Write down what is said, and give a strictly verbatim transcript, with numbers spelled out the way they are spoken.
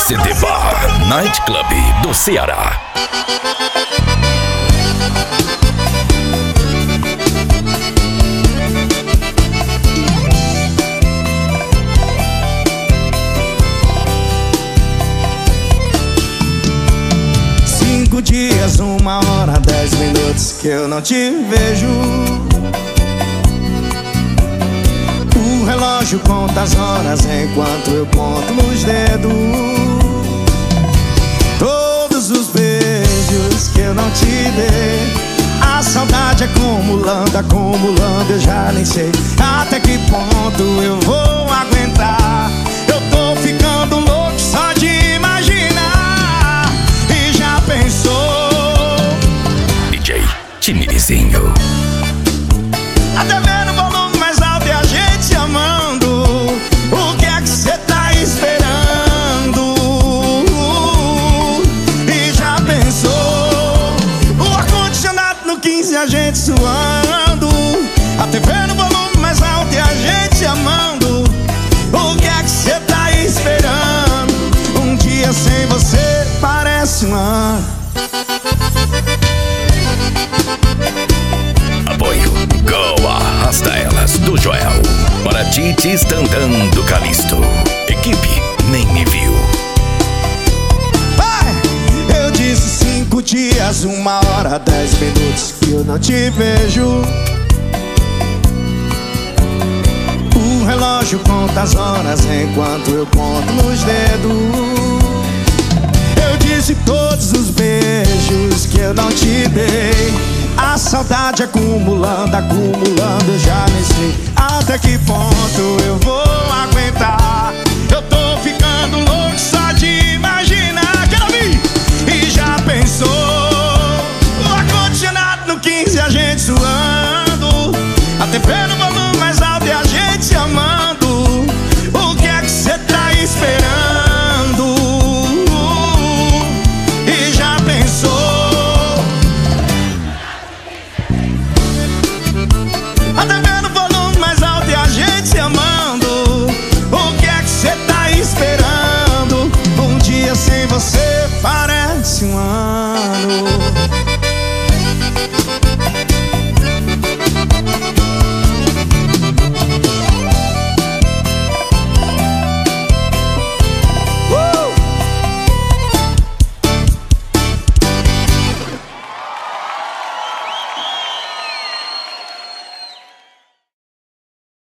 C D Bar Night Club do Ceará. Cinco dias, uma hora, dez minutos que eu não te vejo. O relógio conta as horas enquanto eu conto nos dedos. Todos os beijos que eu não te dei, a saudade acumulando, acumulando, eu já nem sei até que ponto eu vou aguentar. Eu tô ficando louco só de imaginar. E já pensou? D J Timirizinho. Até vendo o volume mais alto e a gente se amando. O que é que cê tá esperando? E já pensou? O ar-condicionado no quinze, a gente suando. Até vendo o volume mais alto e a gente se amando. O que é que cê tá esperando? Um dia sem você parece um ano. Apoio Go Arrasta Elas do Joel. Para Titi Standan do Calisto. Equipe Nem Me Viu. Vai! Eu disse cinco dias, uma hora, dez minutos que eu não te vejo. O relógio conta as horas enquanto eu conto nos dedos. Eu disse todos os beijos que eu não te dei, a saudade acumulando, acumulando, eu já nem sei até que ponto eu vou aguentar.